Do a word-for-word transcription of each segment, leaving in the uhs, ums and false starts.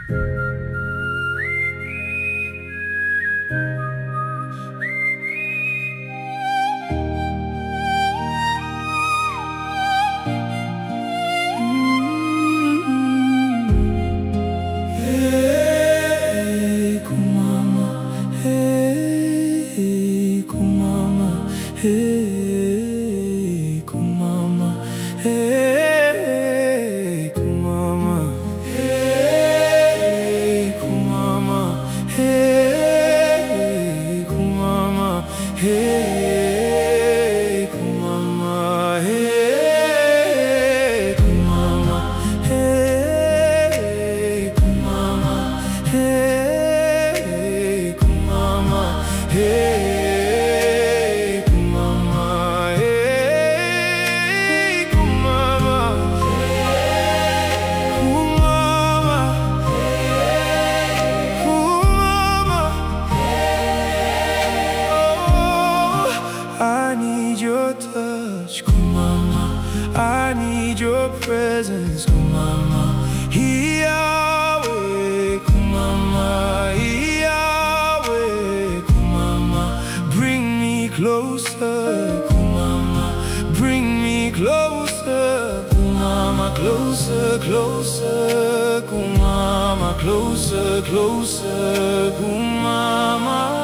Hey, kumama, hey, kumama, hey, kumama, hey, kumama, hey, kumama, hey, kumama, hey, kumama, hey, kumama, hey. I need your touch, kumama. I need your presence, kumama. Yahweh, kumama. Yahweh, kumama. Bring me closer, kumama. Bring me closer, kumama. Closer, closer, kumama. Closer, closer, kumama.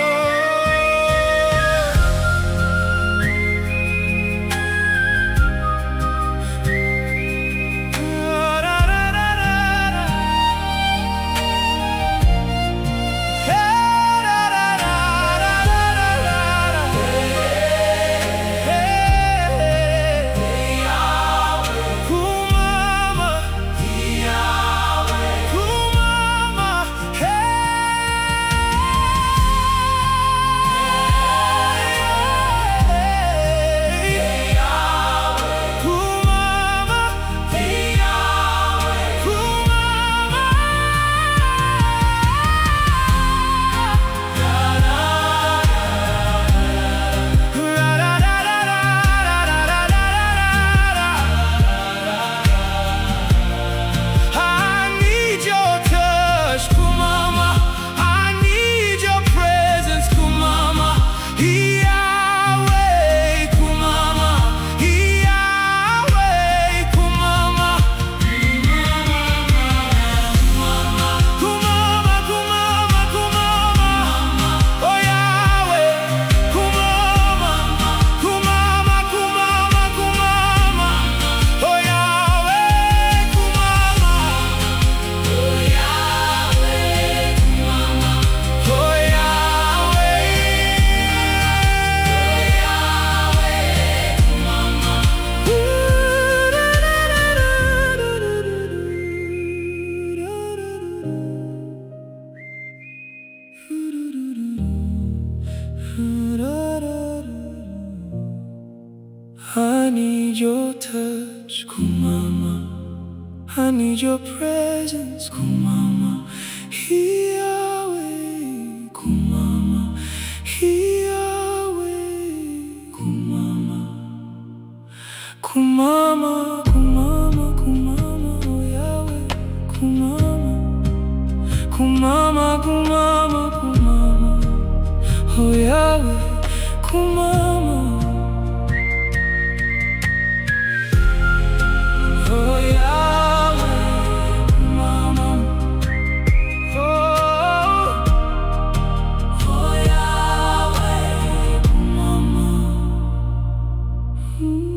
I need your touch, kumama. I need your presence, kumama. Yahweh, kumama. Yahweh, kumama. Kumama, kumama, kumama, oh Yahweh, kumama. Kumama, kumama, kumama, oh Yahweh, kumama. Oh Yahweh, kumama. Oh, oh Yahweh, kumama. Mm.